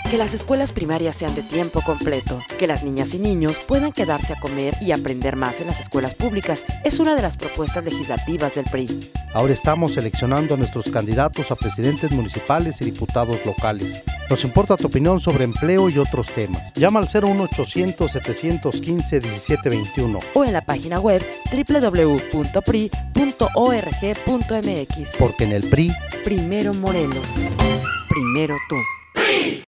Que las escuelas primarias sean de tiempo completo, que las niñas y niños puedan quedarse a comer y aprender más en las escuelas públicas es una de las propuestas legislativas del PRI. Ahora estamos seleccionando a nuestros candidatos a presidentes municipales y diputados locales. Nos importa tu opinión sobre empleo y otros temas. Llama al 01800-715-1721 o en la página web www.pri.org.mx. Porque en el PRI, primero Morelos, primero tú. PRI.